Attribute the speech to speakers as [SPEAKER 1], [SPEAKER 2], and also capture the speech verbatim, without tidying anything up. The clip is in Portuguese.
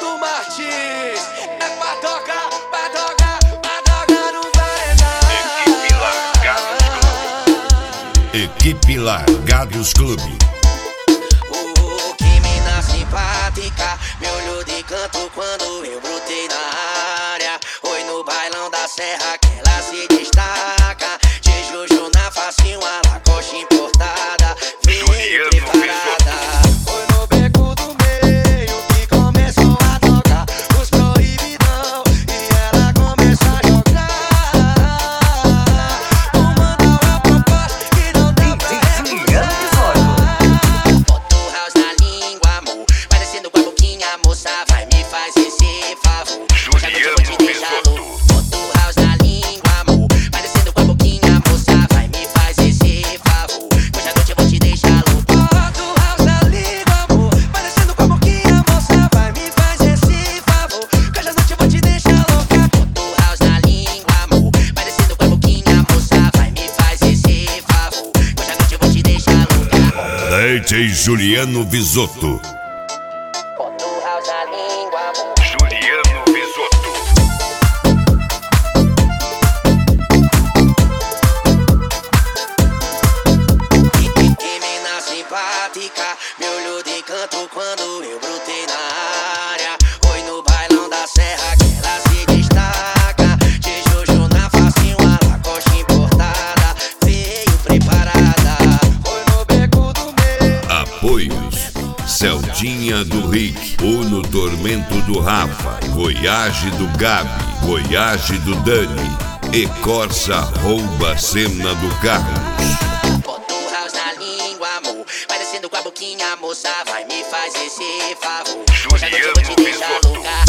[SPEAKER 1] do Martins. É pra tocar, pra tocar, pra tocar no paredão.
[SPEAKER 2] Equipe Largados Clube.
[SPEAKER 1] Oh, que mina simpática, me olhou de canto quando eu brotei na área. Oi, no bailão da serra que ela se destaca. De Juju na facinho, a Lacoste importada. Veio preparada. Foi no beco do meio que começou a tocar os proibidão e ela começou a jogar. Vou mandar uma proposta que não dá pra recusar. Bota o house na língua, amor, parecendo com a boquinha, moça, vai me faz esse favor. Hoje à noite eu vou te deixar louco. Bota o house na língua, amor, parecendo com a boquinha, moça, vai me faz esse favor. Hoje à noite eu vou te deixar louco. Bota o house na língua, amor, parecendo com a boquinha, moça, vai me faz esse favor. Hoje à noite eu vou te deixar louca. Bota o house na língua, amor, parecendo com a boquinha, moça, vai me faz esse favor. Hoje à noite eu vou te deixar louca.
[SPEAKER 2] D J Juliano Visotto.
[SPEAKER 1] Bota o house na língua, amor.
[SPEAKER 2] Juliano Visotto.
[SPEAKER 1] Que mina simpática, me olhou de canto quando eu brotei na área. Oi, no bailão da serra que ela se destaca. De Juju na facinho, a Lacoste importada. Veio preparada. Foi no beco do meio.
[SPEAKER 2] Apoios: Celdinha do Rick, Uno Tormento do Rafa, Voyage do Gabi, Voyage do Dani e Corsa Rouba Cena do Carlos.
[SPEAKER 1] Bota o house na língua, amor, parecendo com a boquinha, moça, vai me faz esse favor. Hoje à noite eu vou te deixar louca.